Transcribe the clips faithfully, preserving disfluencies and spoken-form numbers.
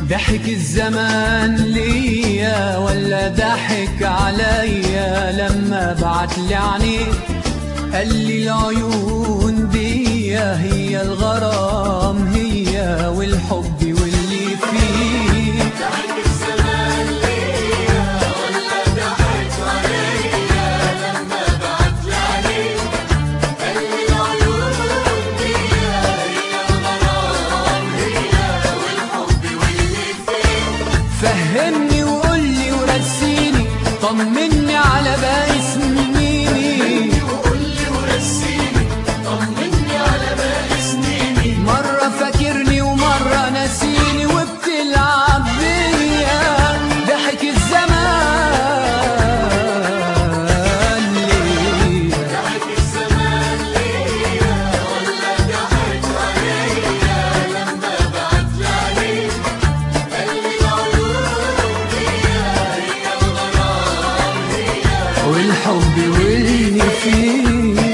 ضحك الزمان ليا ولا ضحك عليا لما بعتلي عينيه قال لي العيون دي هي الغرام هي والحب واللي فيه. ضحك الزمان ليا ولا ضحك عليا لما بعتلي عينيه قال لي العيون دي هي الغرام هي والحب واللي فيه. فهمني وقولي ورسيني طمني على باقي سنيني وقولي ورسيني طمني على باقي سنيني. مرة فاكرني ومرة ناسيني وبتلعب بيا. ضحك الزمان ليا ضحك الزمان ليا ولا ضحك عليا لما بعتلي عينيه قال لي العيون دي هي الغرام هي والحب واللي فيه.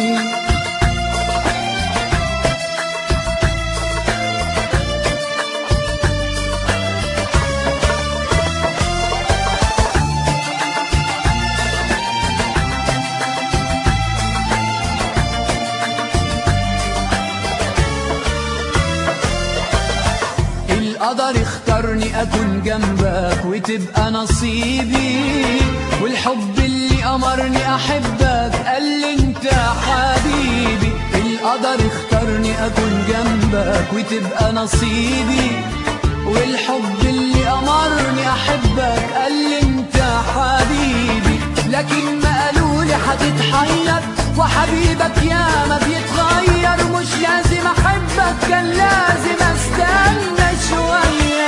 القدر اختارني اكون جنبك وتبقى نصيبي والحب اللي امرني احبك قال لي انت حبيبي. القدر اختارني اكون جنبك وتبقى نصيبي والحب اللي امرني احبك قال لي انت حبيبي. لكن ما قالولي هتتحير وحبيبك يا ما بيتغير مش لازم احبك كان لازم استنى شويه.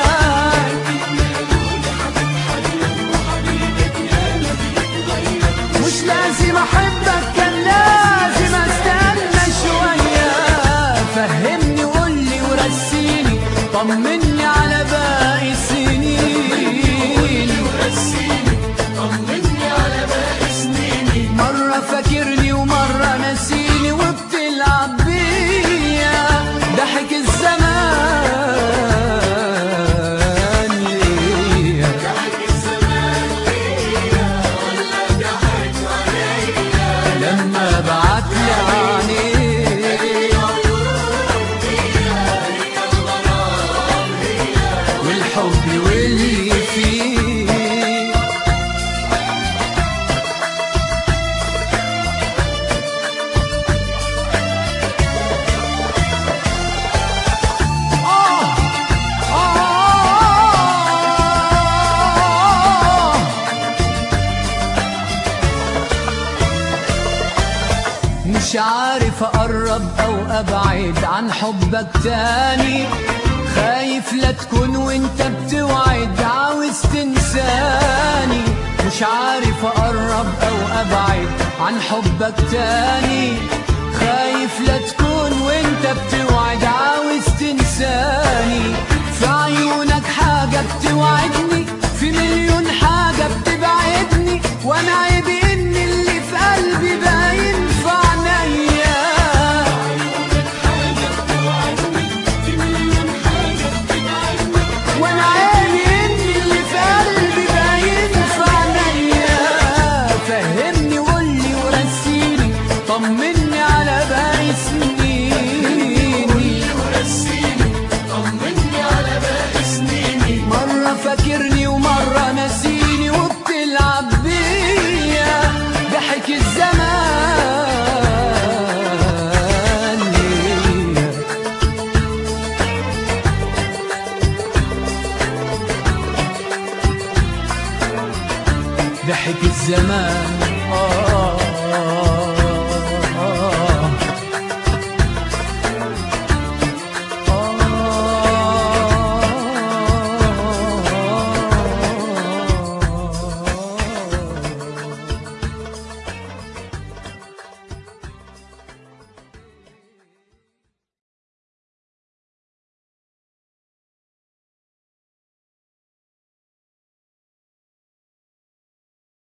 مش لازم احبك كان لازم استنى شويه. فهمني وقولي ورسيني طمني على باقي السنين ورسيني طمني على باقي سنيني. مرة فاكرني ومرة ناسيني وبتلعب بيا. ضحك الزمان ليا ضحك الزمان ليا ولا ضحك عليا لما بعتلي عينيه العيون دي هي الغرام هي والحب واللي فيه. آه آه مش عارف اقرب او ابعد عن حبك تاني. خايف لا تكون وانت بتوعد عاوز تنساني. مش عارف اقرب او ابعد عن حبك تاني. خايف لا تكون وانت بتوعد عاوز تنساني. في عيونك حاجة بتوعدني في مليون حاجة بتبعدني وانا عيبي ان اللي في قلبي باين في عينيا. وانا عيبي ان اللي في قلبي باين في عينيا. فهمني وقولي ورسيني طمني على باقي سنيني. ورسيني طمني على باقي سنيني. مرة فاكرني ومرة ناسيني وبتلعب بيا. ضحك الزمان ليا ضحك الزمان آه